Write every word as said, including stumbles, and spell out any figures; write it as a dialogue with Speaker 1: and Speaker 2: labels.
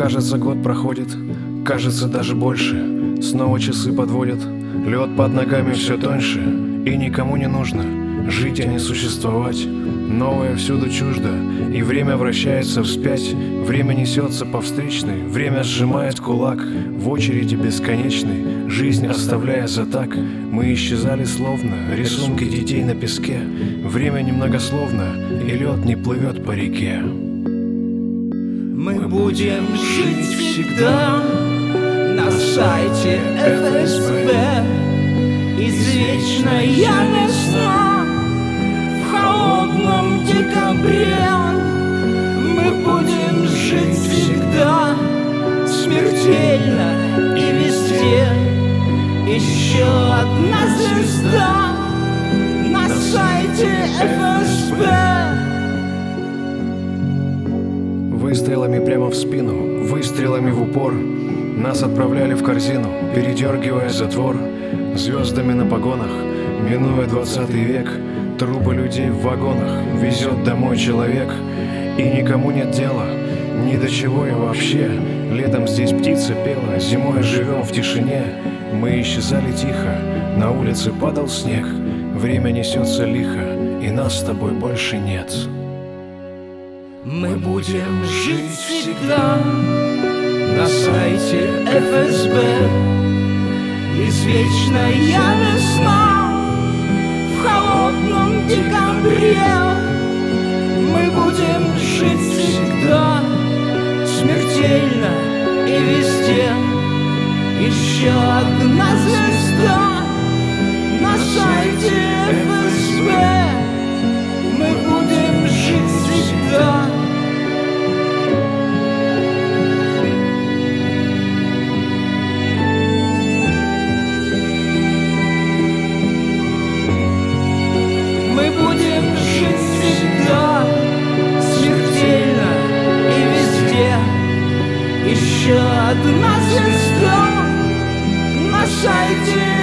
Speaker 1: Кажется, год проходит, кажется, даже больше. Снова часы подводят, лед под ногами все тоньше. И никому не нужно жить, а не существовать. Новое всюду чуждо, и время вращается вспять. Время несется по встречной, время сжимает кулак в очереди бесконечной, жизнь оставляя за так. Мы исчезали словно рисунки детей на песке. Время немногословно, и лед не плывет по реке.
Speaker 2: Мы будем жить всегда на сайте эф эс бэ. Извечная весна в холодном декабре. Мы будем жить всегда смертельно и везде. Еще одна звезда на сайте эф эс бэ.
Speaker 1: Выстрелами прямо в спину, выстрелами в упор нас отправляли в корзину, передергивая затвор. Звездами на погонах, минуя двадцатый век, трупы людей в вагонах везет домой человек. И никому нет дела ни до чего и вообще. Летом здесь птица пела, зимой живем в тишине. Мы исчезали тихо, на улице падал снег. Время несется лихо, и нас с тобой больше нет.
Speaker 2: Мы будем жить всегда на сайте эф эс бэ. Извечная весна в холодном декабре. Мы будем жить всегда смертельно и везде. Еще одна звезда на сайте эф эс бэ. Мы будем жить всегда. Мы будем жить всегда смертельно и везде. Еще одна звезда на сайте